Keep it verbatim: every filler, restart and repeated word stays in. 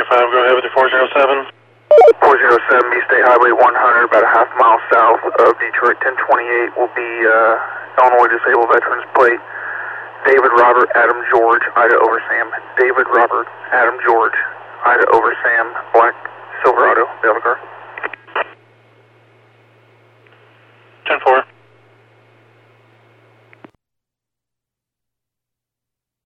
five, go ahead with your four zero seven. four zero seven, East State Highway one hundred, about a half mile south of Detroit. ten twenty-eight will be uh, Illinois Disabled Veterans Plate. David Robert Adam George, Ida over Sam. David Robert Adam George, Ida over Sam. Black Silverado, the other car.